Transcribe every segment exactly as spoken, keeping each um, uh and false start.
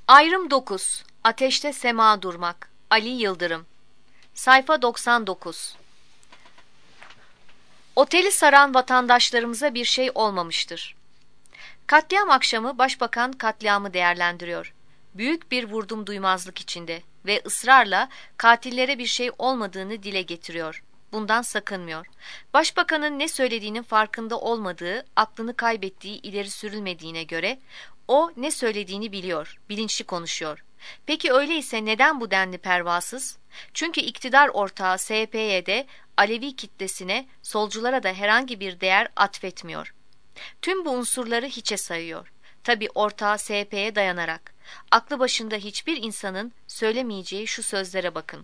Ayrım dokuz. Ateşte sema durmak. Ali Yıldırım. Sayfa doksan dokuz. Oteli saran vatandaşlarımıza bir şey olmamıştır. Katliam akşamı başbakan katliamı değerlendiriyor. Büyük bir vurdum duymazlık içinde ve ısrarla katillere bir şey olmadığını dile getiriyor. Bundan sakınmıyor. Başbakanın ne söylediğinin farkında olmadığı, aklını kaybettiği ileri sürülmediğine göre o ne söylediğini biliyor, bilinçli konuşuyor. Peki öyleyse neden bu denli pervasız? Çünkü iktidar ortağı S H P'ye Alevi kitlesine, solculara da herhangi bir değer atfetmiyor. Tüm bu unsurları hiçe sayıyor. Tabi ortağı S H P'ye dayanarak. Aklı başında hiçbir insanın söylemeyeceği şu sözlere bakın.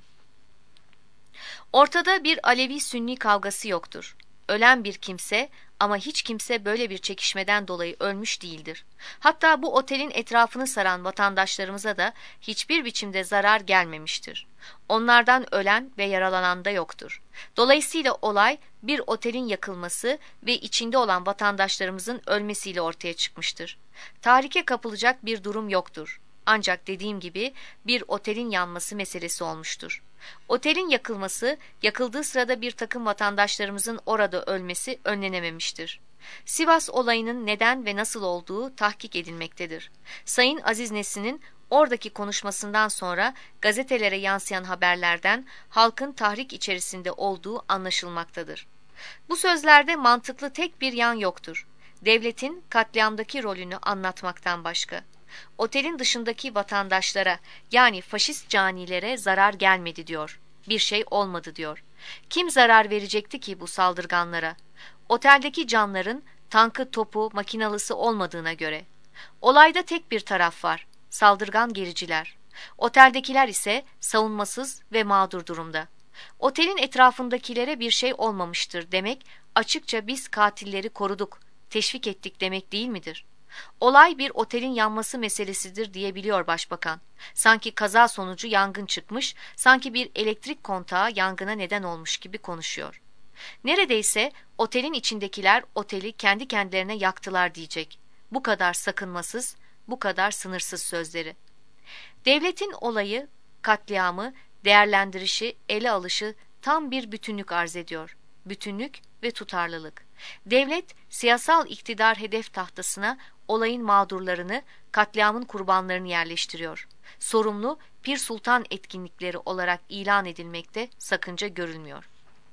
Ortada bir Alevi-Sünni kavgası yoktur. Ölen bir kimse ama hiç kimse böyle bir çekişmeden dolayı ölmüş değildir. Hatta bu otelin etrafını saran vatandaşlarımıza da hiçbir biçimde zarar gelmemiştir. Onlardan ölen ve yaralanan da yoktur. Dolayısıyla olay bir otelin yakılması ve içinde olan vatandaşlarımızın ölmesiyle ortaya çıkmıştır. Tahrike kapılacak bir durum yoktur. Ancak dediğim gibi bir otelin yanması meselesi olmuştur. Otelin yakılması, yakıldığı sırada bir takım vatandaşlarımızın orada ölmesi önlenememiştir. Sivas olayının neden ve nasıl olduğu tahkik edilmektedir. Sayın Aziz Nesin'in oradaki konuşmasından sonra gazetelere yansıyan haberlerden halkın tahrik içerisinde olduğu anlaşılmaktadır. Bu sözlerde mantıklı tek bir yan yoktur. Devletin katliamdaki rolünü anlatmaktan başka. Otelin dışındaki vatandaşlara yani faşist canilere zarar gelmedi diyor. Bir şey olmadı diyor. Kim zarar verecekti ki bu saldırganlara? Oteldeki canların tankı, topu, makinalısı olmadığına göre. Olayda tek bir taraf var. Saldırgan gericiler. Oteldekiler ise savunmasız ve mağdur durumda. Otelin etrafındakilere bir şey olmamıştır demek açıkça biz katilleri koruduk, teşvik ettik demek değil midir? Olay bir otelin yanması meselesidir diyebiliyor başbakan. Sanki kaza sonucu yangın çıkmış, sanki bir elektrik kontağı yangına neden olmuş gibi konuşuyor. Neredeyse otelin içindekiler oteli kendi kendilerine yaktılar diyecek. Bu kadar sakınmasız, bu kadar sınırsız sözleri. Devletin olayı, katliamı, değerlendirişi, ele alışı tam bir bütünlük arz ediyor. Bütünlük ve tutarlılık. Devlet, siyasal iktidar hedef tahtasına olayın mağdurlarını, katliamın kurbanlarını yerleştiriyor. Sorumlu Pir Sultan etkinlikleri olarak ilan edilmekte sakınca görülmüyor.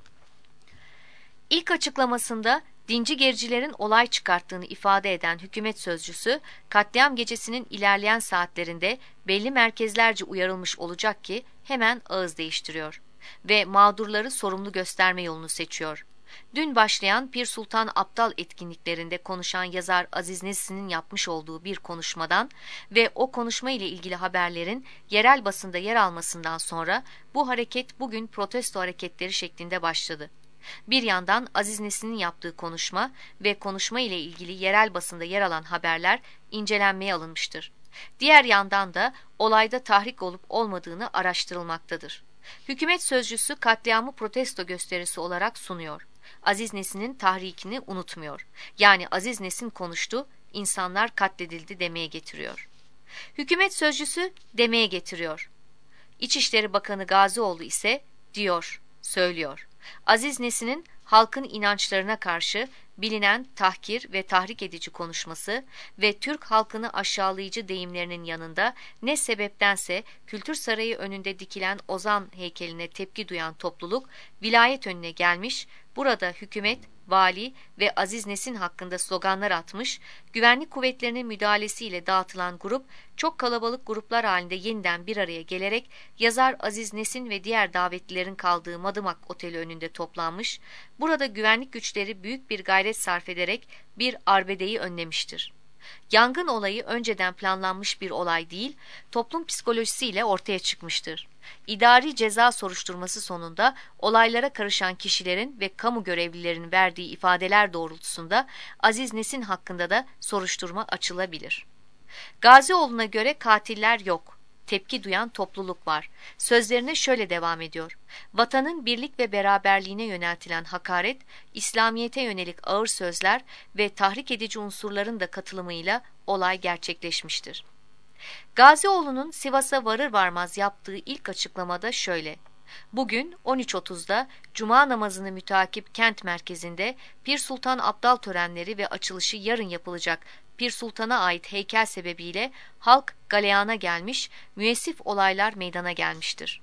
İlk açıklamasında dinci gericilerin olay çıkarttığını ifade eden hükümet sözcüsü, katliam gecesinin ilerleyen saatlerinde belli merkezlerce uyarılmış olacak ki hemen ağız değiştiriyor ve mağdurları sorumlu gösterme yolunu seçiyor. Dün başlayan Pir Sultan Aptal etkinliklerinde konuşan yazar Aziz Nesin'in yapmış olduğu bir konuşmadan ve o konuşma ile ilgili haberlerin yerel basında yer almasından sonra bu hareket bugün protesto hareketleri şeklinde başladı. Bir yandan Aziz Nesin'in yaptığı konuşma ve konuşma ile ilgili yerel basında yer alan haberler incelenmeye alınmıştır. Diğer yandan da olayda tahrik olup olmadığını araştırılmaktadır. Hükümet sözcüsü katliamı protesto gösterisi olarak sunuyor. Aziz Nesin'in tahrikini unutmuyor. Yani Aziz Nesin konuştu, insanlar katledildi demeye getiriyor. Hükümet sözcüsü demeye getiriyor. İçişleri Bakanı Gazioğlu ise diyor, söylüyor. Aziz Nesin'in halkın inançlarına karşı bilinen tahkir ve tahrik edici konuşması ve Türk halkını aşağılayıcı deyimlerinin yanında ne sebeptense Kültür Sarayı önünde dikilen Ozan heykeline tepki duyan topluluk vilayet önüne gelmiş, burada hükümet, vali ve Aziz Nesin hakkında sloganlar atmış, güvenlik kuvvetlerinin müdahalesiyle dağıtılan grup, çok kalabalık gruplar halinde yeniden bir araya gelerek yazar Aziz Nesin ve diğer davetlilerin kaldığı Madımak Oteli önünde toplanmış, burada güvenlik güçleri büyük bir gayret sarf ederek bir arbedeyi önlemiştir. Yangın olayı önceden planlanmış bir olay değil, toplum psikolojisiyle ortaya çıkmıştır. İdari ceza soruşturması sonunda olaylara karışan kişilerin ve kamu görevlilerinin verdiği ifadeler doğrultusunda Aziz Nesin hakkında da soruşturma açılabilir. Gazioğlu'na göre katiller yok. Tepki duyan topluluk var. Sözlerine şöyle devam ediyor. Vatanın birlik ve beraberliğine yöneltilen hakaret, İslamiyet'e yönelik ağır sözler ve tahrik edici unsurların da katılımıyla olay gerçekleşmiştir. Gazioğlu'nun Sivas'a varır varmaz yaptığı ilk açıklamada şöyle: Bugün on üç otuzda Cuma namazını mütakip kent merkezinde Pir Sultan Abdal törenleri ve açılışı yarın yapılacak Pir Sultan'a ait heykel sebebiyle halk galeyana gelmiş, müessif olaylar meydana gelmiştir.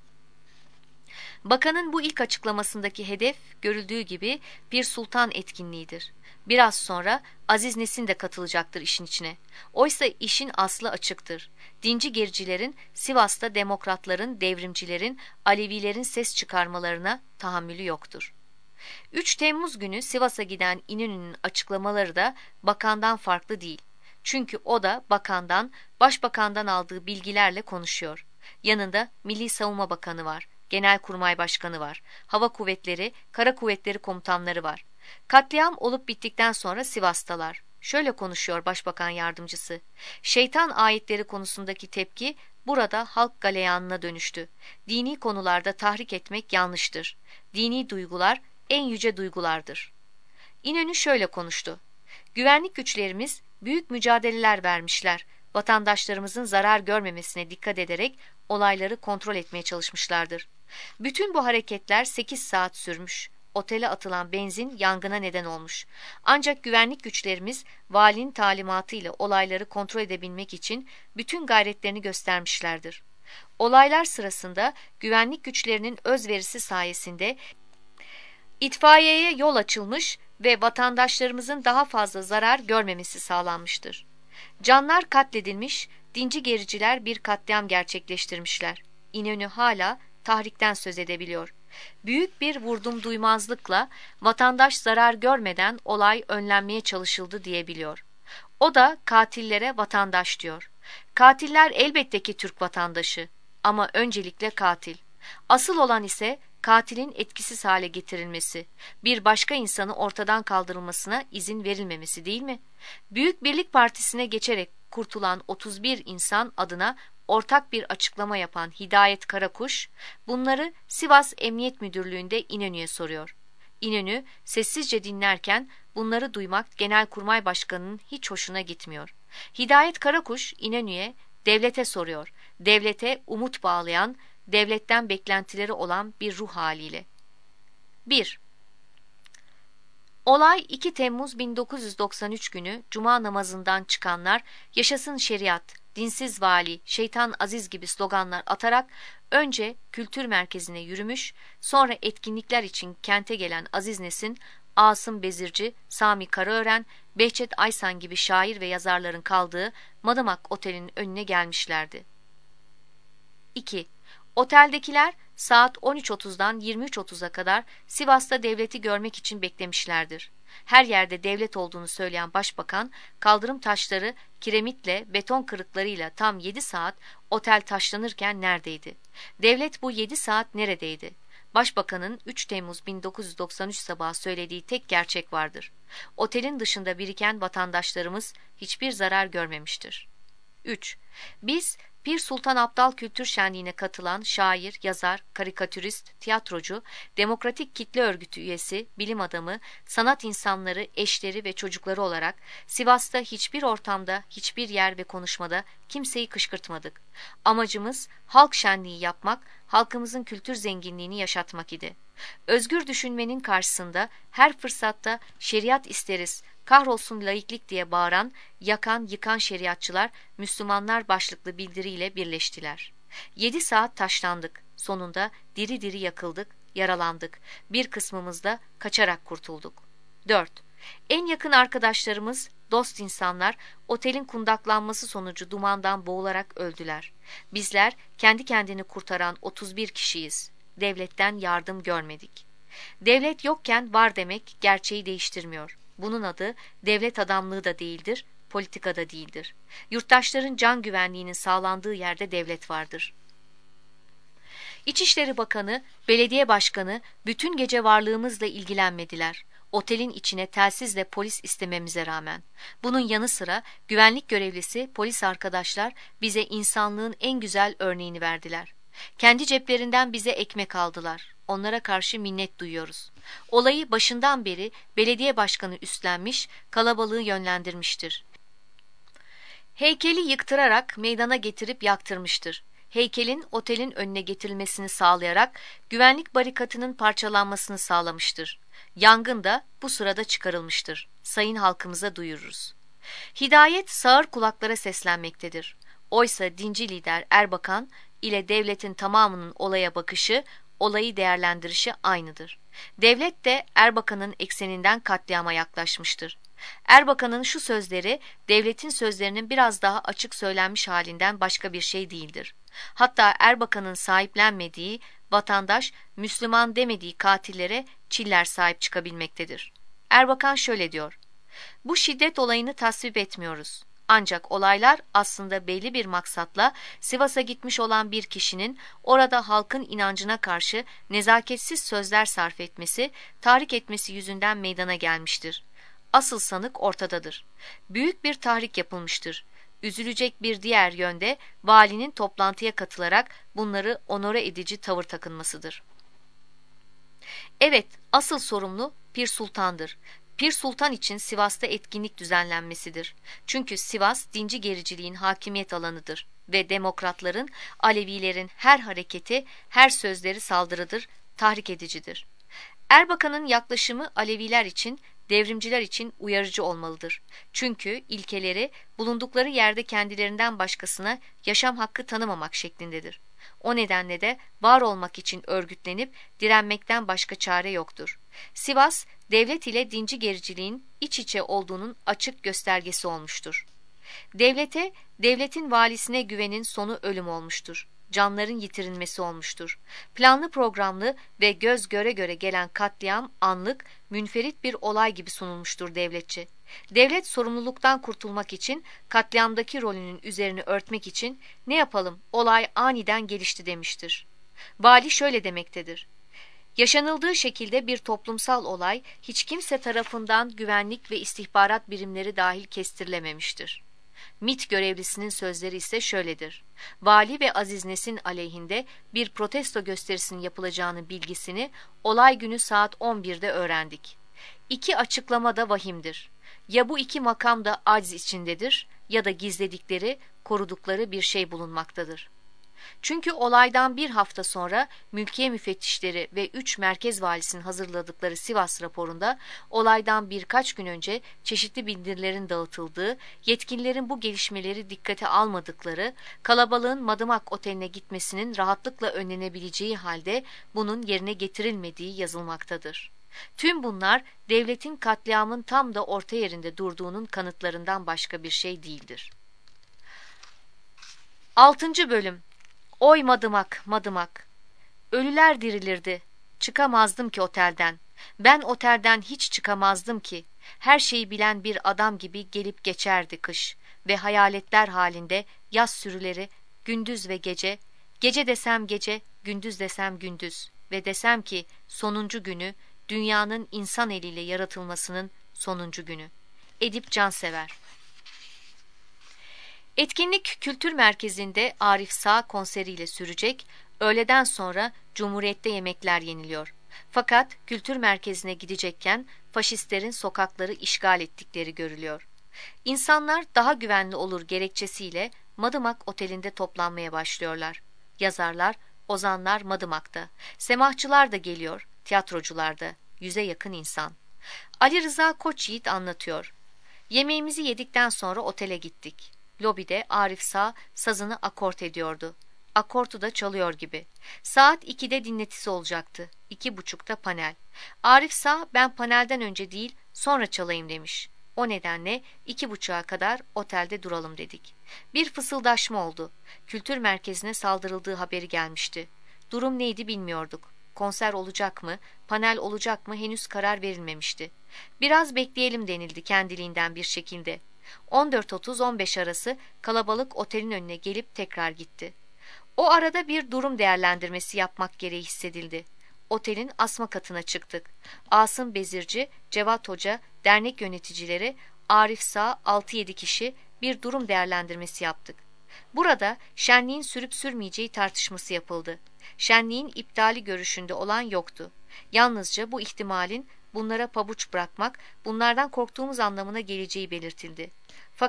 Bakanın bu ilk açıklamasındaki hedef görüldüğü gibi Pir Sultan etkinliğidir. Biraz sonra Aziz Nesin de katılacaktır işin içine. Oysa işin aslı açıktır. Dinci gericilerin, Sivas'ta demokratların, devrimcilerin, Alevilerin ses çıkarmalarına tahammülü yoktur. üç Temmuz günü Sivas'a giden İnönü'nün açıklamaları da bakandan farklı değil. Çünkü o da bakandan, başbakandan aldığı bilgilerle konuşuyor. Yanında Milli Savunma Bakanı var, Genelkurmay Başkanı var, Hava Kuvvetleri, Kara Kuvvetleri komutanları var. Katliam olup bittikten sonra Sivas'talar. Şöyle konuşuyor Başbakan Yardımcısı: Şeytan ayetleri konusundaki tepki burada halk galeyanına dönüştü. Dini konularda tahrik etmek yanlıştır. Dini duygular en yüce duygulardır. İnönü şöyle konuştu: Güvenlik güçlerimiz büyük mücadeleler vermişler. Vatandaşlarımızın zarar görmemesine dikkat ederek olayları kontrol etmeye çalışmışlardır. Bütün bu hareketler sekiz saat sürmüş. Otele atılan benzin yangına neden olmuş. Ancak güvenlik güçlerimiz valinin talimatıyla olayları kontrol edebilmek için bütün gayretlerini göstermişlerdir. Olaylar sırasında güvenlik güçlerinin özverisi sayesinde itfaiyeye yol açılmış ve vatandaşlarımızın daha fazla zarar görmemesi sağlanmıştır. Canlar katledilmiş, dinci gericiler bir katliam gerçekleştirmişler. İnönü hala tahrikten söz edebiliyor. Büyük bir vurdum duymazlıkla vatandaş zarar görmeden olay önlenmeye çalışıldı diyebiliyor. O da katillere vatandaş diyor. Katiller elbette ki Türk vatandaşı ama öncelikle katil. Asıl olan ise katilin etkisiz hale getirilmesi, bir başka insanı ortadan kaldırılmasına izin verilmemesi değil mi? Büyük Birlik Partisi'ne geçerek kurtulan otuz bir insan adına ortak bir açıklama yapan Hidayet Karakuş, bunları Sivas Emniyet Müdürlüğü'nde İnönü'ye soruyor. İnönü sessizce dinlerken bunları duymak Genelkurmay Başkanı'nın hiç hoşuna gitmiyor. Hidayet Karakuş İnönü'ye, devlete soruyor. Devlete umut bağlayan, devletten beklentileri olan bir ruh haliyle. bir. Olay iki Temmuz bin dokuz yüz doksan üç günü Cuma namazından çıkanlar "Yaşasın şeriat, dinsiz vali, şeytan aziz" gibi sloganlar atarak önce kültür merkezine yürümüş, sonra etkinlikler için kente gelen Aziz Nesin, Asım Bezirci, Sami Karaören, Behçet Aysan gibi şair ve yazarların kaldığı Madımak Oteli'nin önüne gelmişlerdi. iki. Oteldekiler saat on üç otuzdan yirmi üç otuza kadar Sivas'ta devleti görmek için beklemişlerdir. Her yerde devlet olduğunu söyleyen başbakan, kaldırım taşları kiremitle, beton kırıklarıyla tam yedi saat otel taşlanırken neredeydi? Devlet bu yedi saat neredeydi? Başbakanın üç Temmuz bin dokuz yüz doksan üç sabahı söylediği tek gerçek vardır. Otelin dışında biriken vatandaşlarımız hiçbir zarar görmemiştir. üç. Biz Pir Sultan Abdal Kültür Şenliği'ne katılan şair, yazar, karikatürist, tiyatrocu, demokratik kitle örgütü üyesi, bilim adamı, sanat insanları, eşleri ve çocukları olarak Sivas'ta hiçbir ortamda, hiçbir yer ve konuşmada kimseyi kışkırtmadık. Amacımız halk şenliği yapmak, halkımızın kültür zenginliğini yaşatmak idi. Özgür düşünmenin karşısında her fırsatta şeriat isteriz, kahrolsun laiklik diye bağıran, yakan, yıkan şeriatçılar Müslümanlar başlıklı bildiriyle birleştiler. Yedi saat taşlandık. Sonunda diri diri yakıldık, yaralandık. Bir kısmımız da kaçarak kurtulduk. dört. En yakın arkadaşlarımız, dost insanlar otelin kundaklanması sonucu dumandan boğularak öldüler. Bizler kendi kendini kurtaran otuz bir kişiyiz. Devletten yardım görmedik. Devlet yokken var demek gerçeği değiştirmiyor. Bunun adı devlet adamlığı da değildir, politika da değildir. Yurttaşların can güvenliğinin sağlandığı yerde devlet vardır. İçişleri Bakanı, belediye başkanı bütün gece varlığımızla ilgilenmediler. Otelin içine telsizle polis istememize rağmen. Bunun yanı sıra güvenlik görevlisi, polis arkadaşlar bize insanlığın en güzel örneğini verdiler. Kendi ceplerinden bize ekmek aldılar. Onlara karşı minnet duyuyoruz. Olayı başından beri belediye başkanı üstlenmiş, kalabalığı yönlendirmiştir. Heykeli yıktırarak meydana getirip yaktırmıştır. Heykelin otelin önüne getirilmesini sağlayarak güvenlik barikatının parçalanmasını sağlamıştır. Yangın da bu sırada çıkarılmıştır. Sayın halkımıza duyururuz. Hidayet sağır kulaklara seslenmektedir. Oysa dinci lider Erbakan ile devletin tamamının olaya bakışı, olayı değerlendirişi aynıdır. Devlet de Erbakan'ın ekseninden katliama yaklaşmıştır. Erbakan'ın şu sözleri devletin sözlerinin biraz daha açık söylenmiş halinden başka bir şey değildir. Hatta Erbakan'ın sahiplenmediği, vatandaş Müslüman demediği katillere Çiller sahip çıkabilmektedir. Erbakan şöyle diyor: "Bu şiddet olayını tasvip etmiyoruz. Ancak olaylar aslında belli bir maksatla Sivas'a gitmiş olan bir kişinin orada halkın inancına karşı nezaketsiz sözler sarf etmesi, tahrik etmesi yüzünden meydana gelmiştir. Asıl sanık ortadadır. Büyük bir tahrik yapılmıştır. Üzülecek bir diğer yönde valinin toplantıya katılarak bunları onore edici tavır takınmasıdır." Evet, asıl sorumlu Pir Sultan'dır. Pir Sultan için Sivas'ta etkinlik düzenlenmesidir. Çünkü Sivas dinci gericiliğin hakimiyet alanıdır ve demokratların, Alevilerin her hareketi, her sözleri saldırıdır, tahrik edicidir. Erbakan'ın yaklaşımı Aleviler için, devrimciler için uyarıcı olmalıdır. Çünkü ilkeleri bulundukları yerde kendilerinden başkasına yaşam hakkı tanımamak şeklindedir. O nedenle de var olmak için örgütlenip direnmekten başka çare yoktur. Sivas, devlet ile dinci gericiliğin iç içe olduğunun açık göstergesi olmuştur. Devlete, devletin valisine güvenin sonu ölüm olmuştur. Canların yitirilmesi olmuştur. Planlı programlı ve göz göre göre gelen katliam anlık, münferit bir olay gibi sunulmuştur devletçe. Devlet sorumluluktan kurtulmak için, katliamdaki rolünün üzerini örtmek için ne yapalım, olay aniden gelişti demiştir. Vali şöyle demektedir: "Yaşanıldığı şekilde bir toplumsal olay hiç kimse tarafından güvenlik ve istihbarat birimleri dahil kestirilememiştir." MİT görevlisinin sözleri ise şöyledir: "Vali ve Aziz Nesin aleyhinde bir protesto gösterisinin yapılacağını bilgisini olay günü saat on birde öğrendik. İki açıklama da vahimdir. Ya bu iki makam da aciz içindedir ya da gizledikleri, korudukları bir şey bulunmaktadır." Çünkü olaydan bir hafta sonra mülkiye müfettişleri ve üç merkez valisinin hazırladıkları Sivas raporunda olaydan birkaç gün önce çeşitli bildirilerin dağıtıldığı, yetkililerin bu gelişmeleri dikkate almadıkları, kalabalığın Madımak Oteli'ne gitmesinin rahatlıkla önlenebileceği halde bunun yerine getirilmediği yazılmaktadır. Tüm bunlar devletin katliamın tam da orta yerinde durduğunun kanıtlarından başka bir şey değildir. Altıncı Bölüm. Oy Madımak, Madımak. Ölüler dirilirdi. Çıkamazdım ki otelden. Ben otelden hiç çıkamazdım ki. Her şeyi bilen bir adam gibi gelip geçerdi kış. Ve hayaletler halinde yaz sürüleri, gündüz ve gece. Gece desem gece, gündüz desem gündüz. Ve desem ki sonuncu günü, dünyanın insan eliyle yaratılmasının sonuncu günü. Edip Cansever. Etkinlik Kültür Merkezi'nde Arif Sağ konseriyle sürecek, öğleden sonra Cumhuriyet'te yemekler yeniliyor. Fakat Kültür Merkezi'ne gidecekken faşistlerin sokakları işgal ettikleri görülüyor. İnsanlar daha güvenli olur gerekçesiyle Madımak Oteli'nde toplanmaya başlıyorlar. Yazarlar, ozanlar Madımak'ta, semahçılar da geliyor, tiyatrocular da, yüze yakın insan. Ali Rıza Koçyiğit anlatıyor. Yemeğimizi yedikten sonra otele gittik. Lobide Arif Sağ sazını akort ediyordu. Akortu da çalıyor gibi. Saat ikide dinletisi olacaktı. İki buçukta panel. Arif Sağ ben panelden önce değil sonra çalayım demiş. O nedenle iki buçuğa kadar otelde duralım dedik. Bir fısıldaşma oldu. Kültür merkezine saldırıldığı haberi gelmişti. Durum neydi bilmiyorduk. Konser olacak mı, panel olacak mı henüz karar verilmemişti. Biraz bekleyelim denildi kendiliğinden bir şekilde. on dört otuz on beş arası kalabalık otelin önüne gelip tekrar gitti. O arada bir durum değerlendirmesi yapmak gereği hissedildi. Otelin asma katına çıktık. Asım Bezirci, Cevat Hoca, dernek yöneticileri, Arif Sağ altı yedi kişi bir durum değerlendirmesi yaptık. Burada şenliğin sürüp sürmeyeceği tartışması yapıldı. Şenliğin iptali görüşünde olan yoktu. Yalnızca bu ihtimalin bunlara pabuç bırakmak, bunlardan korktuğumuz anlamına geleceği belirtildi. Fakat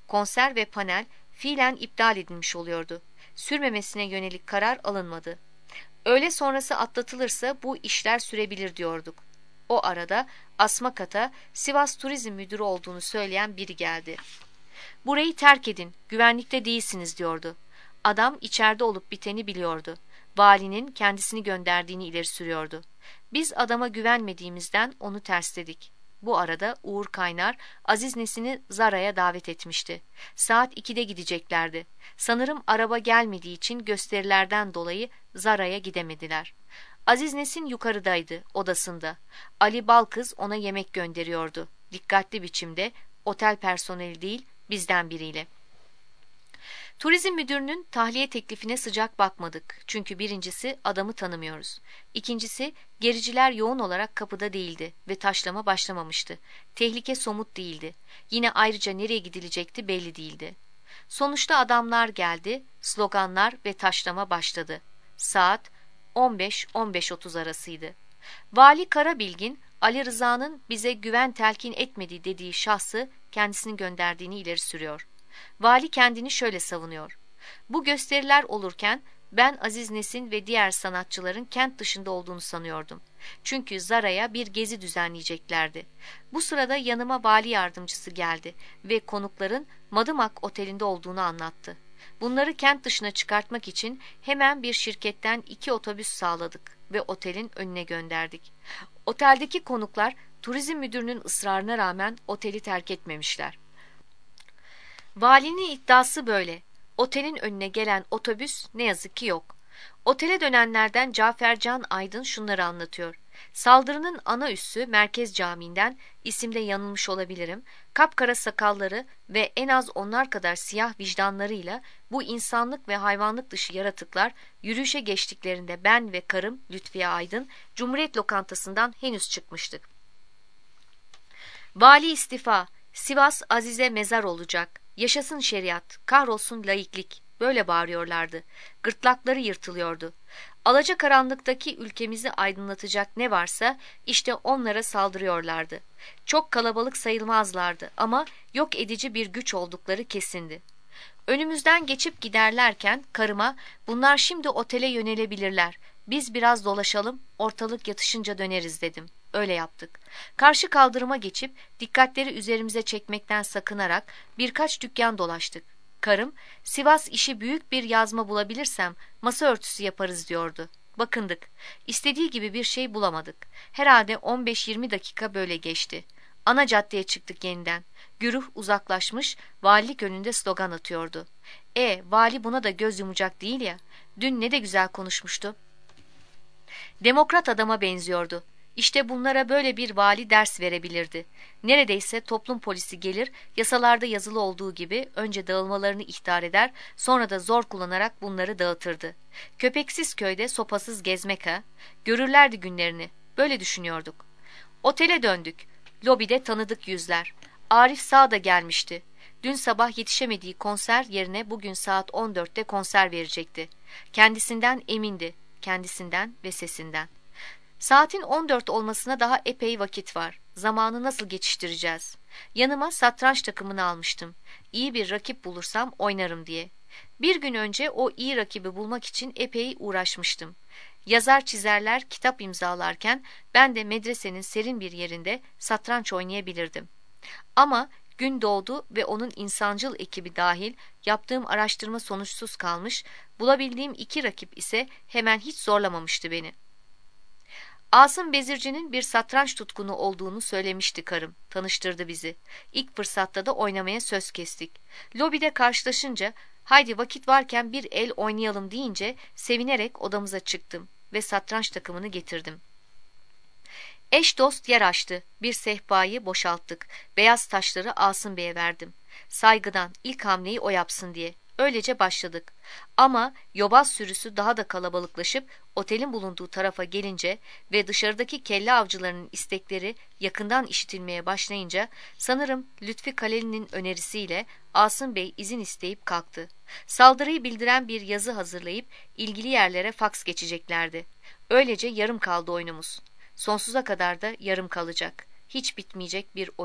Konser ve panel fiilen iptal edilmiş oluyordu. Sürmemesine yönelik karar alınmadı. Öğle sonrası atlatılırsa bu işler sürebilir diyorduk. O arada Asmakat'a Sivas Turizm Müdürü olduğunu söyleyen biri geldi. "Burayı terk edin, güvenlikte değilsiniz," diyordu. Adam içeride olup biteni biliyordu. Valinin kendisini gönderdiğini ileri sürüyordu. Biz adama güvenmediğimizden onu tersledik. Bu arada Uğur Kaynar, Aziz Nesin'i Zara'ya davet etmişti. Saat ikide gideceklerdi. Sanırım araba gelmediği için gösterilerden dolayı Zara'ya gidemediler. Aziz Nesin yukarıdaydı, odasında. Ali Balkız ona yemek gönderiyordu. Dikkatli biçimde, otel personeli değil, bizden biriyle. Turizm müdürünün tahliye teklifine sıcak bakmadık. Çünkü birincisi adamı tanımıyoruz. İkincisi gericiler yoğun olarak kapıda değildi ve taşlama başlamamıştı. Tehlike somut değildi. Yine ayrıca nereye gidilecekti belli değildi. Sonuçta adamlar geldi, sloganlar ve taşlama başladı. Saat on beş on beş otuz arasıydı. Vali Karabilgin, Ali Rıza'nın bize güven telkin etmediği dediği şahsı kendisini gönderdiğini ileri sürüyor. Vali kendini şöyle savunuyor: "Bu gösteriler olurken ben Aziz Nesin ve diğer sanatçıların kent dışında olduğunu sanıyordum. Çünkü Zara'ya bir gezi düzenleyeceklerdi. Bu sırada yanıma vali yardımcısı geldi ve konukların Madımak Oteli'nde olduğunu anlattı. Bunları kent dışına çıkartmak için hemen bir şirketten iki otobüs sağladık ve otelin önüne gönderdik. Oteldeki konuklar turizm müdürünün ısrarına rağmen oteli terk etmemişler." Valinin iddiası böyle. Otelin önüne gelen otobüs ne yazık ki yok. Otele dönenlerden Cafercan Aydın şunları anlatıyor. Saldırının ana üssü Merkez Camii'nden, isimde yanılmış olabilirim, kapkara sakalları ve en az onlar kadar siyah vicdanlarıyla bu insanlık ve hayvanlık dışı yaratıklar yürüyüşe geçtiklerinde ben ve karım Lütfiye Aydın Cumhuriyet Lokantası'ndan henüz çıkmıştık. "Vali istifa, Sivas Azize mezar olacak, yaşasın şeriat, kahrolsun laiklik," böyle bağırıyorlardı. Gırtlakları yırtılıyordu. Alacakaranlıktaki ülkemizi aydınlatacak ne varsa işte onlara saldırıyorlardı. Çok kalabalık sayılmazlardı ama yok edici bir güç oldukları kesindi. Önümüzden geçip giderlerken karıma, "Bunlar şimdi otele yönelebilirler. Biz biraz dolaşalım, ortalık yatışınca döneriz," dedim. Öyle yaptık. Karşı kaldırıma geçip dikkatleri üzerimize çekmekten sakınarak birkaç dükkan dolaştık. Karım, "Sivas işi büyük bir yazma bulabilirsem masa örtüsü yaparız," diyordu. Bakındık. İstediği gibi bir şey bulamadık. Herhalde on beş yirmi dakika böyle geçti. Ana caddeye çıktık yeniden. Güruh uzaklaşmış, valilik önünde slogan atıyordu. E, vali buna da göz yumacak değil ya. Dün ne de güzel konuşmuştu. Demokrat adama benziyordu. İşte bunlara böyle bir vali ders verebilirdi. Neredeyse toplum polisi gelir, yasalarda yazılı olduğu gibi önce dağılmalarını ihtar eder, sonra da zor kullanarak bunları dağıtırdı. Köpeksiz köyde sopasız gezmek ha. Görürlerdi günlerini. Böyle düşünüyorduk. Otele döndük. Lobide tanıdık yüzler. Arif Sağ da gelmişti. Dün sabah yetişemediği konser yerine bugün saat on dörtte konser verecekti. Kendisinden emindi. Kendisinden ve sesinden. Saatin on dört olmasına daha epey vakit var. Zamanı nasıl geçiştireceğiz? Yanıma satranç takımını almıştım. İyi bir rakip bulursam oynarım diye. Bir gün önce o iyi rakibi bulmak için epey uğraşmıştım. Yazar çizerler kitap imzalarken ben de medresenin serin bir yerinde satranç oynayabilirdim. Ama gün doğdu ve onun insancıl ekibi dahil yaptığım araştırma sonuçsuz kalmış, bulabildiğim iki rakip ise hemen hiç zorlamamıştı beni. Asım Bezirci'nin bir satranç tutkunu olduğunu söylemişti karım. Tanıştırdı bizi. İlk fırsatta da oynamaya söz kestik. Lobide karşılaşınca haydi vakit varken bir el oynayalım deyince sevinerek odamıza çıktım ve satranç takımını getirdim. Eş dost yer açtı. Bir sehpayı boşalttık. Beyaz taşları Asım Bey'e verdim. Saygıdan ilk hamleyi o yapsın diye. Öylece başladık. Ama yobaz sürüsü daha da kalabalıklaşıp otelin bulunduğu tarafa gelince ve dışarıdaki kelle avcılarının istekleri yakından işitilmeye başlayınca sanırım Lütfi Kaleli'nin önerisiyle Asım Bey izin isteyip kalktı. Saldırıyı bildiren bir yazı hazırlayıp ilgili yerlere faks geçeceklerdi. Öylece yarım kaldı oyunumuz. Sonsuza kadar da yarım kalacak. Hiç bitmeyecek bir oyun.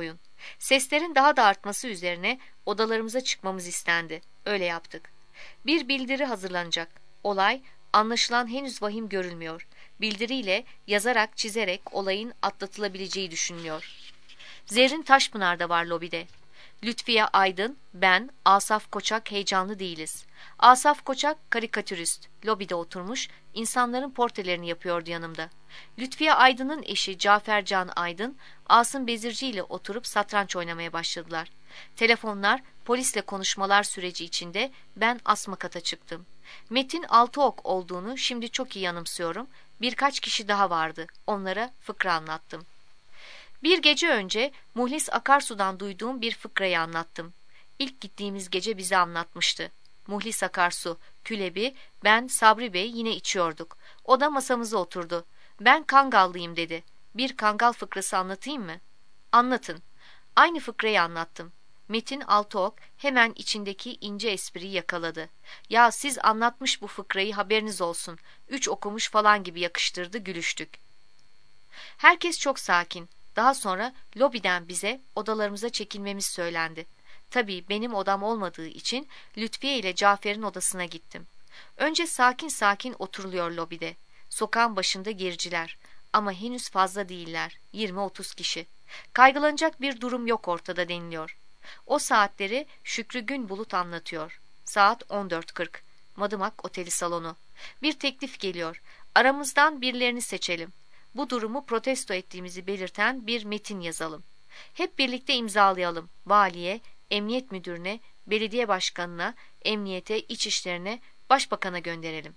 Seslerin daha da artması üzerine odalarımıza çıkmamız istendi. Öyle yaptık. Bir bildiri hazırlanacak. Olay, anlaşılan henüz vahim görülmüyor. Bildiriyle, yazarak, çizerek olayın atlatılabileceği düşünülüyor. Zerrin Taşpınar da var lobide. Lütfiye Aydın, ben, Asaf Koçak heyecanlı değiliz. Asaf Koçak karikatürist, lobide oturmuş, insanların portrelerini yapıyordu yanımda. Lütfiye Aydın'ın eşi Cafer Can Aydın, Asım Bezirci ile oturup satranç oynamaya başladılar. Telefonlar, polisle konuşmalar süreci içinde ben asma kata çıktım. Metin Altıok olduğunu şimdi çok iyi yanımsıyorum. Birkaç kişi daha vardı. Onlara fıkra anlattım. Bir gece önce Muhlis Akarsu'dan duyduğum bir fıkrayı anlattım. İlk gittiğimiz gece bize anlatmıştı. Muhlis Akarsu, Külebi, ben Sabri Bey yine içiyorduk. O da masamıza oturdu. Ben Kangallıyım dedi. Bir Kangal fıkrası anlatayım mı? Anlatın. Aynı fıkrayı anlattım. Metin Altıok hemen içindeki ince espriyi yakaladı. Ya siz anlatmış bu fıkrayı haberiniz olsun. Üç okumuş falan gibi yakıştırdı, gülüştük. Herkes çok sakin. Daha sonra lobiden bize odalarımıza çekilmemiz söylendi. Tabii benim odam olmadığı için Lütfiye ile Cafer'in odasına gittim. Önce sakin sakin oturuluyor lobide. Sokağın başında gericiler. Ama henüz fazla değiller. yirmi otuz kişi. Kaygılanacak bir durum yok ortada deniliyor. O saatleri Şükrü Günbulut anlatıyor. Saat on dört kırk. Madımak Oteli salonu. Bir teklif geliyor. Aramızdan birilerini seçelim. Bu durumu protesto ettiğimizi belirten bir metin yazalım. Hep birlikte imzalayalım. Valiye, emniyet müdürüne, belediye başkanına, emniyete, içişlerine, başbakana gönderelim.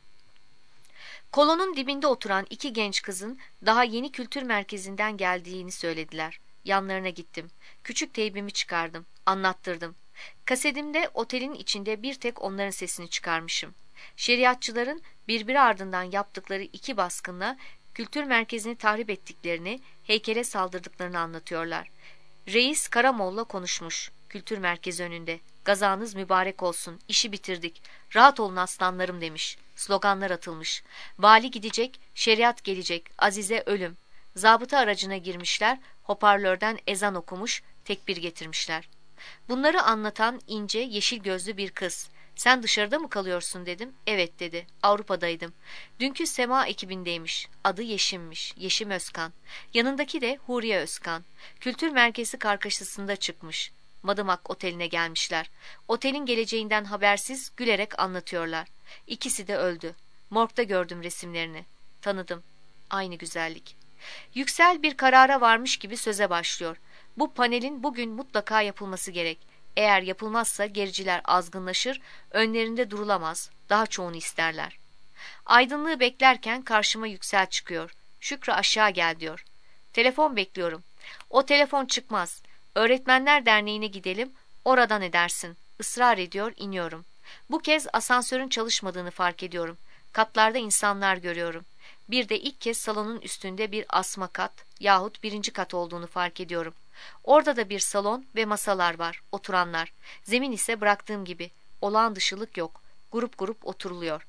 Kolonun dibinde oturan iki genç kızın daha yeni kültür merkezinden geldiğini söylediler. Yanlarına gittim. Küçük teybimi çıkardım. Anlattırdım. Kasetimde otelin içinde bir tek onların sesini çıkarmışım. Şeriatçıların birbiri ardından yaptıkları iki baskınla kültür merkezini tahrip ettiklerini, heykele saldırdıklarını anlatıyorlar. Reis Karamoğlu'la konuşmuş. Kültür merkezi önünde. Gazanız mübarek olsun. İşi bitirdik. Rahat olun aslanlarım demiş. Sloganlar atılmış. Vali gidecek, şeriat gelecek. Azize ölüm. Zabıta aracına girmişler. Hoparlörden ezan okumuş, tekbir getirmişler. Bunları anlatan ince, yeşil gözlü bir kız. Sen dışarıda mı kalıyorsun dedim. Evet dedi. Avrupa'daydım. Dünkü Sema ekibindeymiş. Adı Yeşim'miş. Yeşim Özkan. Yanındaki de Huriye Özkan. Kültür merkezi kargaşasında çıkmış. Madımak Oteli'ne gelmişler. Otelin geleceğinden habersiz gülerek anlatıyorlar. İkisi de öldü. Morgda gördüm resimlerini. Tanıdım. Aynı güzellik. Yüksel bir karara varmış gibi söze başlıyor. Bu panelin bugün mutlaka yapılması gerek. Eğer yapılmazsa gericiler azgınlaşır, önlerinde durulamaz, daha çoğunu isterler. Aydınlığı beklerken karşıma Yüksel çıkıyor. Şükrü aşağı gel diyor. Telefon bekliyorum. O telefon çıkmaz. Öğretmenler Derneği'ne gidelim, oradan edersin. Israr ediyor, iniyorum. Bu kez asansörün çalışmadığını fark ediyorum. Katlarda insanlar görüyorum. Bir de ilk kez salonun üstünde bir asma kat yahut birinci kat olduğunu fark ediyorum. Orada da bir salon ve masalar var, oturanlar. Zemin ise bıraktığım gibi. Olağan dışılık yok. Grup grup oturuluyor.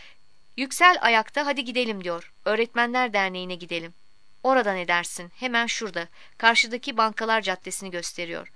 Yüksel ayakta, hadi gidelim diyor. Öğretmenler Derneği'ne gidelim. Oradan edersin, hemen şurada. Karşıdaki Bankalar Caddesi'ni gösteriyor.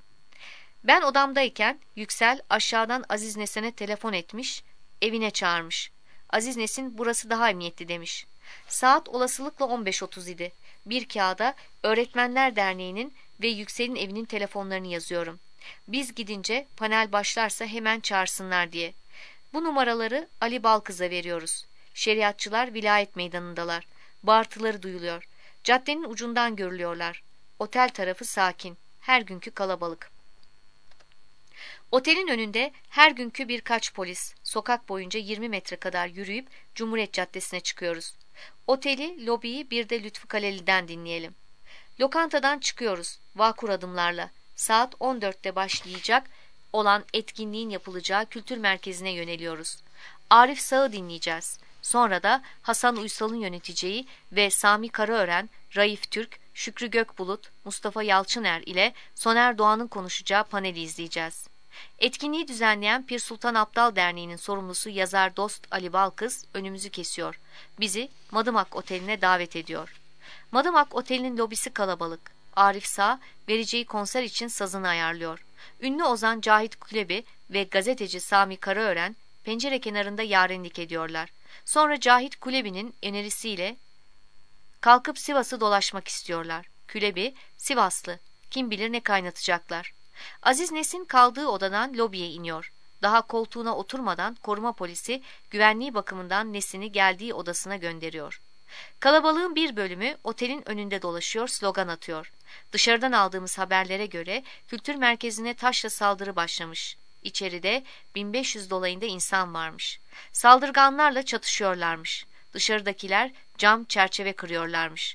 Ben odamdayken Yüksel aşağıdan Aziz Nesen'e telefon etmiş, evine çağırmış. Aziz Nesin burası daha emniyetli demiş. Saat olasılıkla on beş otuz idi. Bir kağıda Öğretmenler Derneği'nin ve Yüksel'in evinin telefonlarını yazıyorum. Biz gidince panel başlarsa hemen çağırsınlar diye. Bu numaraları Ali Balkız'a veriyoruz. Şeriatçılar vilayet meydanındalar. Bağırtıları duyuluyor. Caddenin ucundan görülüyorlar. Otel tarafı sakin. Her günkü kalabalık. Otelin önünde her günkü birkaç polis. Sokak boyunca yirmi metre kadar yürüyüp Cumhuriyet Caddesi'ne çıkıyoruz. Oteli, lobiyi bir de Lütfü Kaleli'den dinleyelim. Lokantadan çıkıyoruz. Vakur adımlarla. Saat on dörtte başlayacak olan etkinliğin yapılacağı kültür merkezine yöneliyoruz. Arif Sağ'ı dinleyeceğiz. Sonra da Hasan Uysal'ın yöneteceği ve Sami Karaören, Raif Türk, Şükrü Gökbulut, Mustafa Yalçıner ile Soner Doğan'ın konuşacağı paneli izleyeceğiz. Etkinliği düzenleyen Pir Sultan Abdal Derneği'nin sorumlusu yazar dost Ali Balkız önümüzü kesiyor. Bizi Madımak Oteli'ne davet ediyor. Madımak Oteli'nin lobisi kalabalık. Arif Sağ vereceği konser için sazını ayarlıyor. Ünlü ozan Cahit Kulebi ve gazeteci Sami Karaören pencere kenarında yarenlik ediyorlar. Sonra Cahit Kulebi'nin önerisiyle kalkıp Sivas'ı dolaşmak istiyorlar. Külebi, Sivaslı. Kim bilir ne kaynatacaklar. Aziz Nesin kaldığı odadan lobiye iniyor. Daha koltuğuna oturmadan koruma polisi güvenliği bakımından Nesin'i geldiği odasına gönderiyor. Kalabalığın bir bölümü otelin önünde dolaşıyor, slogan atıyor. Dışarıdan aldığımız haberlere göre kültür merkezine taşla saldırı başlamış. İçeride bin beş yüz dolayında insan varmış. Saldırganlarla çatışıyorlarmış. Dışarıdakiler cam çerçeve kırıyorlarmış.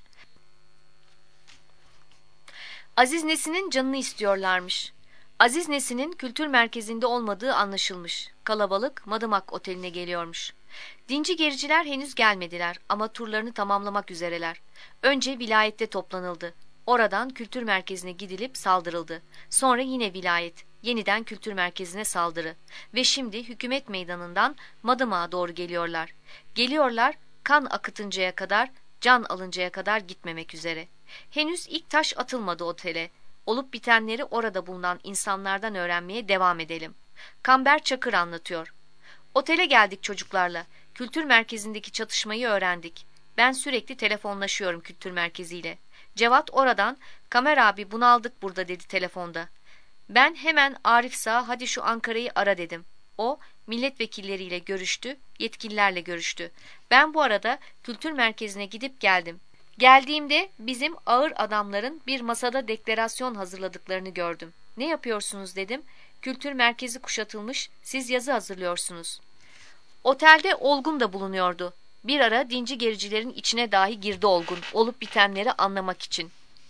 Aziz Nesin'in canını istiyorlarmış. Aziz Nesin'in kültür merkezinde olmadığı anlaşılmış. Kalabalık Madımak Oteli'ne geliyormuş. Dinci gericiler henüz gelmediler ama turlarını tamamlamak üzereler. Önce vilayette toplanıldı. Oradan kültür merkezine gidilip saldırıldı. Sonra yine vilayet, yeniden kültür merkezine saldırı. Ve şimdi hükümet meydanından Madımak'a doğru geliyorlar. Geliyorlar kan akıtıncaya kadar, can alıncaya kadar gitmemek üzere. Henüz ilk taş atılmadı otele. Olup bitenleri orada bulunan insanlardan öğrenmeye devam edelim. Kamber Çakır anlatıyor. Otele geldik çocuklarla. Kültür merkezindeki çatışmayı öğrendik. Ben sürekli telefonlaşıyorum kültür merkeziyle. Cevat oradan, Kamer abi bunaldık burada dedi telefonda. Ben hemen Arif Sağ hadi şu Ankara'yı ara dedim. O milletvekilleriyle görüştü, yetkililerle görüştü. Ben bu arada kültür merkezine gidip geldim. Geldiğimde bizim ağır adamların bir masada deklarasyon hazırladıklarını gördüm. Ne yapıyorsunuz dedim. Kültür merkezi kuşatılmış, siz yazı hazırlıyorsunuz. Otelde Olgun da bulunuyordu. Bir ara dinci gericilerin içine dahi girdi Olgun, olup bitenleri anlamak için.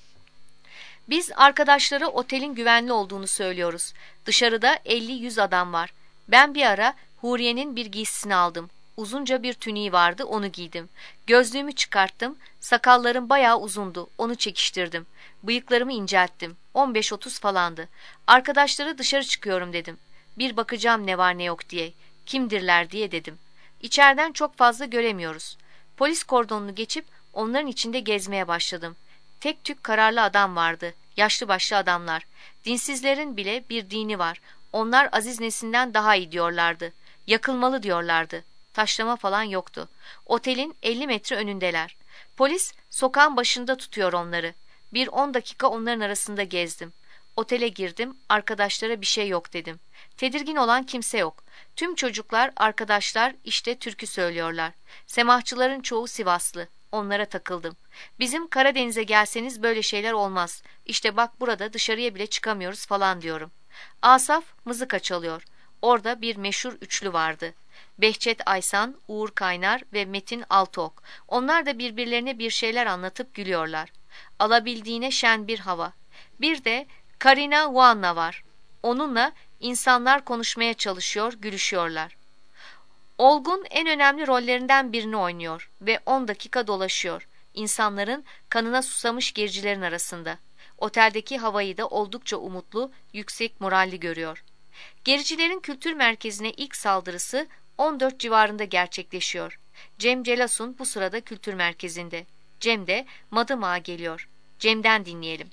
Biz arkadaşlara otelin güvenli olduğunu söylüyoruz. Dışarıda elli yüz adam var. Ben bir ara Huriye'nin bir giysisini aldım. Uzunca bir tüniği vardı, onu giydim. Gözlüğümü çıkarttım, sakallarım bayağı uzundu, onu çekiştirdim. Bıyıklarımı incelttim, on beş otuz falandı. Arkadaşlara dışarı çıkıyorum dedim. Bir bakacağım ne var ne yok diye, kimdirler diye dedim. İçeriden çok fazla göremiyoruz. Polis kordonunu geçip onların içinde gezmeye başladım. Tek tük kararlı adam vardı, yaşlı başlı adamlar. Dinsizlerin bile bir dini var. Onlar Aziz Nesin'den daha iyi diyorlardı. Yakılmalı diyorlardı. Taşlama falan yoktu. Otelin elli metre önündeler. Polis sokağın başında tutuyor onları. Bir on dakika onların arasında gezdim. Otele girdim, arkadaşlara bir şey yok dedim. Tedirgin olan kimse yok. Tüm çocuklar, arkadaşlar işte türkü söylüyorlar. Semahçıların çoğu Sivaslı. Onlara takıldım. Bizim Karadeniz'e gelseniz böyle şeyler olmaz. İşte bak burada dışarıya bile çıkamıyoruz falan diyorum. Asaf mızıka çalıyor. Orada bir meşhur üçlü vardı. Behçet Aysan, Uğur Kaynar ve Metin Altıok. Onlar da birbirlerine bir şeyler anlatıp gülüyorlar. Alabildiğine şen bir hava. Bir de Karina Vanna var. Onunla insanlar konuşmaya çalışıyor, gülüşüyorlar. Olgun en önemli rollerinden birini oynuyor ve on dakika dolaşıyor. İnsanların kanına susamış gericilerin arasında. Oteldeki havayı da oldukça umutlu, yüksek moralli görüyor. Gericilerin kültür merkezine ilk saldırısı on dört civarında gerçekleşiyor. Cem Celasun bu sırada kültür merkezinde. Cem de Madımak'a geliyor. Cem'den dinleyelim.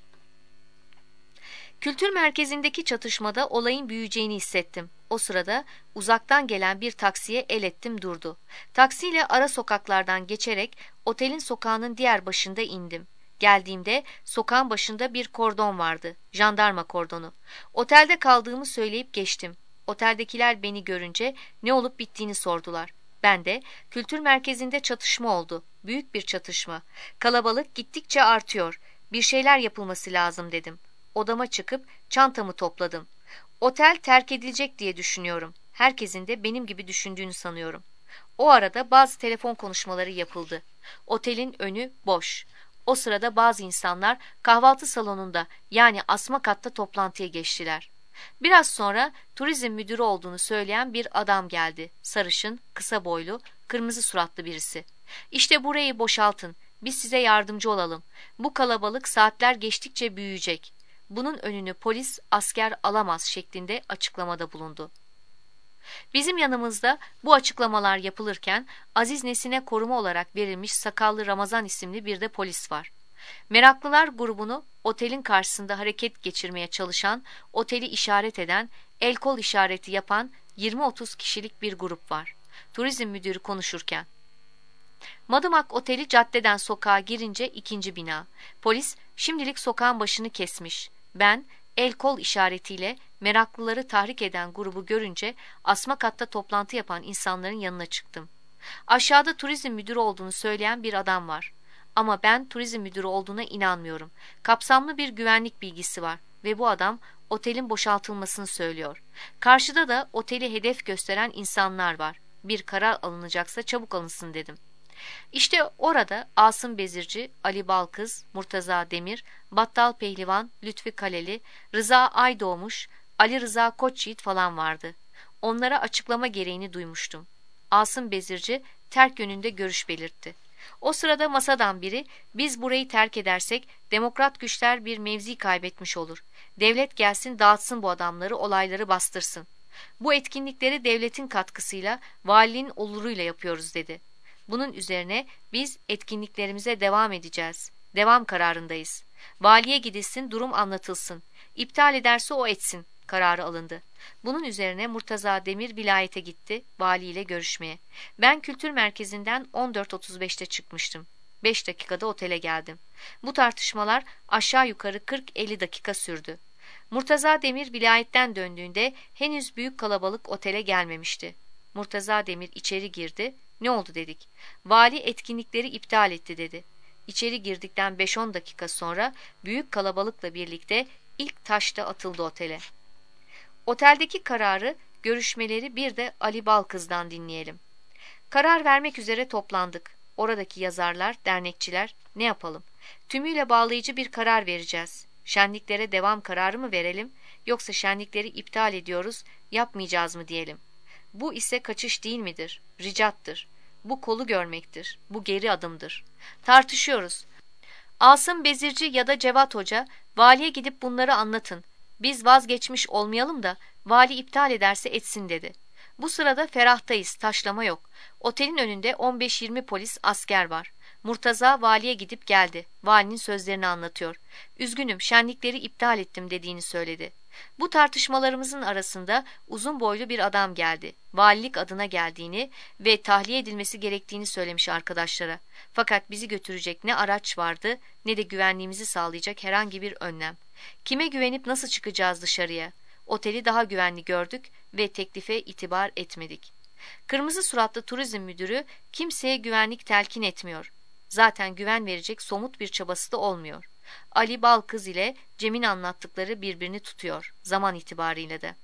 Kültür merkezindeki çatışmada olayın büyüyeceğini hissettim. O sırada uzaktan gelen bir taksiye el ettim durdu. Taksiyle ara sokaklardan geçerek otelin sokağının diğer başında indim. Geldiğimde sokağın başında bir kordon vardı. Jandarma kordonu. Otelde kaldığımı söyleyip geçtim. Oteldekiler beni görünce ne olup bittiğini sordular. Ben de kültür merkezinde çatışma oldu. Büyük bir çatışma. Kalabalık gittikçe artıyor. Bir şeyler yapılması lazım dedim. Odama çıkıp çantamı topladım. Otel terk edilecek diye düşünüyorum. Herkesin de benim gibi düşündüğünü sanıyorum. O arada bazı telefon konuşmaları yapıldı. Otelin önü boş. O sırada bazı insanlar kahvaltı salonunda yani asma katta toplantıya geçtiler. Biraz sonra turizm müdürü olduğunu söyleyen bir adam geldi. Sarışın, kısa boylu, kırmızı suratlı birisi. İşte burayı boşaltın. Biz size yardımcı olalım. Bu kalabalık saatler geçtikçe büyüyecek. Bunun önünü polis, asker alamaz şeklinde açıklamada bulundu. Bizim yanımızda bu açıklamalar yapılırken Aziz Nesin'e koruma olarak verilmiş sakallı Ramazan isimli bir de polis var. Meraklılar grubunu otelin karşısında hareket geçirmeye çalışan, oteli işaret eden, el kol işareti yapan yirmi otuz kişilik bir grup var. Turizm müdürü konuşurken. Madımak Oteli caddeden sokağa girince ikinci bina. Polis şimdilik sokağın başını kesmiş. Ben el kol işaretiyle meraklıları tahrik eden grubu görünce asma katta toplantı yapan insanların yanına çıktım. Aşağıda turizm müdürü olduğunu söyleyen bir adam var. Ama ben turizm müdürü olduğuna inanmıyorum. Kapsamlı bir güvenlik bilgisi var ve bu adam otelin boşaltılmasını söylüyor. Karşıda da oteli hedef gösteren insanlar var. Bir karar alınacaksa çabuk alınsın dedim. İşte orada Asım Bezirci, Ali Balkız, Murtaza Demir, Battal Pehlivan, Lütfi Kaleli, Rıza Aydoğmuş, Ali Rıza Koçyiğit falan vardı. Onlara açıklama gereğini duymuştum. Asım Bezirci terk yönünde görüş belirtti. O sırada masadan biri, biz burayı terk edersek demokrat güçler bir mevzi kaybetmiş olur. Devlet gelsin dağıtsın bu adamları, olayları bastırsın. Bu etkinlikleri devletin katkısıyla, valiliğin oluruyla yapıyoruz dedi. Bunun üzerine biz etkinliklerimize devam edeceğiz. Devam kararındayız. Valiye gidilsin, durum anlatılsın. İptal ederse o etsin kararı alındı. Bunun üzerine Murtaza Demir vilayete gitti, valiyle görüşmeye. Ben kültür merkezinden on dört otuz beşte çıkmıştım. beş dakikada otele geldim. Bu tartışmalar aşağı yukarı kırk elli dakika sürdü. Murtaza Demir vilayetten döndüğünde henüz büyük kalabalık otele gelmemişti. Murtaza Demir içeri girdi. Ne oldu dedik. Vali etkinlikleri iptal etti dedi. İçeri girdikten beş on dakika sonra büyük kalabalıkla birlikte ilk taş da atıldı otele. Oteldeki kararı, görüşmeleri bir de Ali Balkız'dan dinleyelim. Karar vermek üzere toplandık. Oradaki yazarlar, dernekçiler, ne yapalım? Tümüyle bağlayıcı bir karar vereceğiz. Şenliklere devam kararı mı verelim, yoksa şenlikleri iptal ediyoruz, yapmayacağız mı diyelim? Bu ise kaçış değil midir? Ricattır. Bu kolu görmektir. Bu geri adımdır. Tartışıyoruz. Asım Bezirci ya da Cevat Hoca, valiye gidip bunları anlatın. Biz vazgeçmiş olmayalım da vali iptal ederse etsin dedi. Bu sırada ferahtayız, taşlama yok. Otelin önünde on beş yirmi polis, asker var. Murtaza valiye gidip geldi. Valinin sözlerini anlatıyor. Üzgünüm, şenlikleri iptal ettim dediğini söyledi. Bu tartışmalarımızın arasında uzun boylu bir adam geldi. Valilik adına geldiğini ve tahliye edilmesi gerektiğini söylemiş arkadaşlara. Fakat bizi götürecek ne araç vardı ne de güvenliğimizi sağlayacak herhangi bir önlem. Kime güvenip nasıl çıkacağız dışarıya? Oteli daha güvenli gördük ve teklife itibar etmedik. Kırmızı suratlı turizm müdürü kimseye güvenlik telkin etmiyor. Zaten güven verecek somut bir çabası da olmuyor. Ali Balkız ile Cem'in anlattıkları birbirini tutuyor zaman itibarıyla da.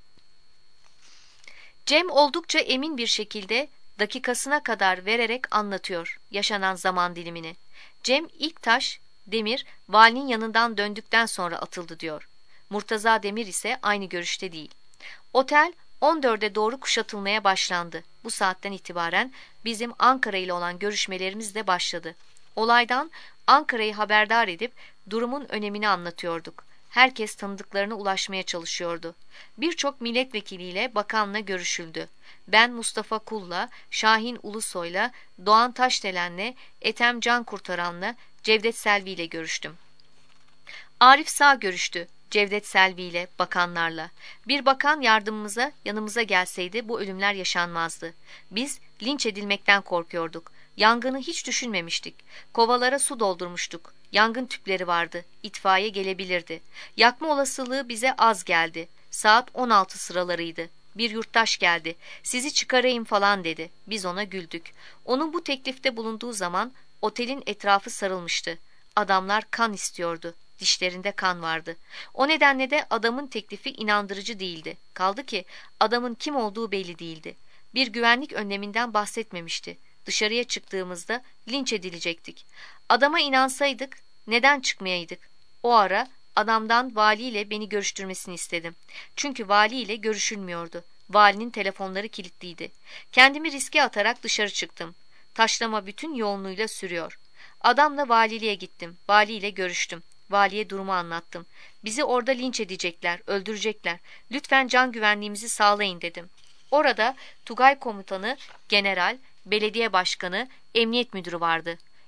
Cem oldukça emin bir şekilde dakikasına kadar vererek anlatıyor yaşanan zaman dilimini. Cem ilk taş, Demir, valinin yanından döndükten sonra atıldı diyor. Murtaza Demir ise aynı görüşte değil. Otel on dörde doğru kuşatılmaya başlandı. Bu saatten itibaren bizim Ankara ile olan görüşmelerimiz de başladı. Olaydan Ankara'yı haberdar edip durumun önemini anlatıyorduk. Herkes tanıdıklarına ulaşmaya çalışıyordu. Birçok milletvekiliyle, bakanla görüşüldü. Ben Mustafa Kul'la, Şahin Ulusoy'la, Doğan Taşdelen'le, Ethem Can Kurtaran'la, Cevdet Selvi ile görüştüm. Arif Sağ görüştü. Cevdet Selvi ile, bakanlarla. Bir bakan yardımımıza, yanımıza gelseydi bu ölümler yaşanmazdı. Biz linç edilmekten korkuyorduk. Yangını hiç düşünmemiştik. Kovalara su doldurmuştuk. Yangın tüpleri vardı. İtfaiye gelebilirdi. Yakma olasılığı bize az geldi. Saat on altı sıralarıydı. Bir yurttaş geldi. Sizi çıkarayım falan dedi. Biz ona güldük. Onun bu teklifte bulunduğu zaman otelin etrafı sarılmıştı. Adamlar kan istiyordu. Dişlerinde kan vardı. O nedenle de adamın teklifi inandırıcı değildi. Kaldı ki adamın kim olduğu belli değildi. Bir güvenlik önleminden bahsetmemişti. Dışarıya çıktığımızda linç edilecektik. Adama inansaydık neden çıkmayaydık? O ara adamdan valiyle beni görüştürmesini istedim. Çünkü valiyle görüşülmüyordu. Valinin telefonları kilitliydi. Kendimi riske atarak dışarı çıktım. Taşlama bütün yoğunluğuyla sürüyor. Adamla valiliğe gittim. Valiyle görüştüm. Valiye durumu anlattım. Bizi orada linç edecekler, öldürecekler. Lütfen can güvenliğimizi sağlayın dedim. Orada Tugay komutanı, general, belediye başkanı, emniyet müdürü vardı.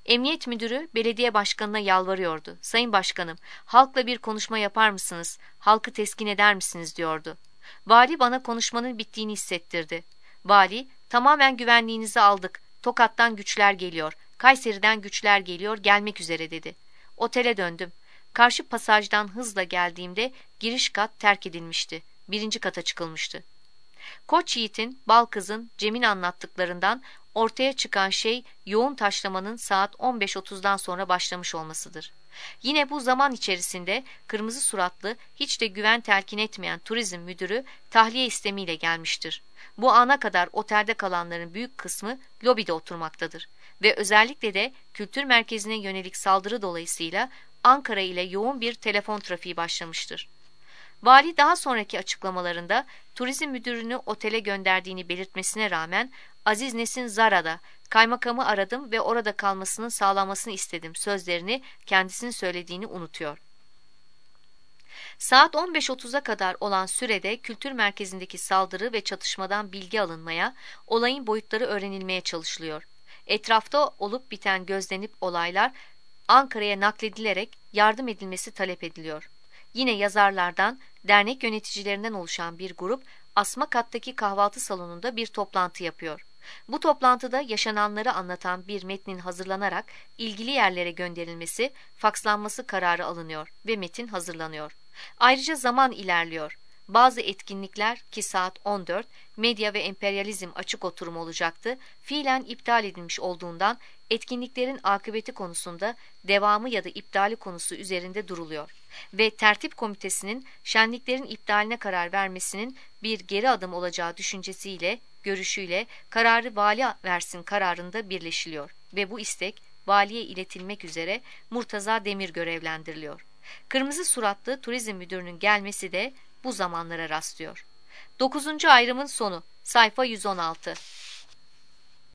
Emniyet müdürü belediye başkanına yalvarıyordu. Sayın başkanım, halkla bir konuşma yapar mısınız? Halkı teskin eder misiniz diyordu. Vali bana konuşmanın bittiğini hissettirdi. Vali, tamamen güvenliğinizi aldık. Tokat'tan güçler geliyor. Kayseri'den güçler geliyor, gelmek üzere dedi. Otele döndüm. Karşı pasajdan hızla geldiğimde giriş kat terk edilmişti. Birinci kata çıkılmıştı. Koç Yiğit'in, Balkız'ın, Cem'in anlattıklarından ortaya çıkan şey yoğun taşlamanın saat on beş otuzdan sonra başlamış olmasıdır. Yine bu zaman içerisinde kırmızı suratlı, hiç de güven telkin etmeyen turizm müdürü tahliye istemiyle gelmiştir. Bu ana kadar otelde kalanların büyük kısmı lobide oturmaktadır ve özellikle de kültür merkezine yönelik saldırı dolayısıyla Ankara ile yoğun bir telefon trafiği başlamıştır. Vali daha sonraki açıklamalarında turizm müdürünü otele gönderdiğini belirtmesine rağmen Aziz Nesin Zara'da kaymakamı aradım ve orada kalmasının sağlanmasını istedim sözlerini kendisinin söylediğini unutuyor. Saat on beş otuza kadar olan sürede kültür merkezindeki saldırı ve çatışmadan bilgi alınmaya, olayın boyutları öğrenilmeye çalışılıyor. Etrafta olup biten gözlenip olaylar Ankara'ya nakledilerek yardım edilmesi talep ediliyor. Yine yazarlardan, dernek yöneticilerinden oluşan bir grup asma kattaki kahvaltı salonunda bir toplantı yapıyor. Bu toplantıda yaşananları anlatan bir metnin hazırlanarak ilgili yerlere gönderilmesi, fakslanması kararı alınıyor ve metin hazırlanıyor. Ayrıca zaman ilerliyor. Bazı etkinlikler ki saat on dört medya ve emperyalizm açık oturumu olacaktı, fiilen iptal edilmiş olduğundan etkinliklerin akıbeti konusunda devamı ya da iptali konusu üzerinde duruluyor ve tertip komitesinin şenliklerin iptaline karar vermesinin bir geri adım olacağı düşüncesiyle, görüşüyle kararı vali versin kararında birleşiliyor ve bu istek valiye iletilmek üzere Murtaza Demir görevlendiriliyor. Kırmızı suratlı turizm müdürünün gelmesi de bu zamanlara rastlıyor. Dokuzuncu ayrımın sonu. Sayfa yüz on altı.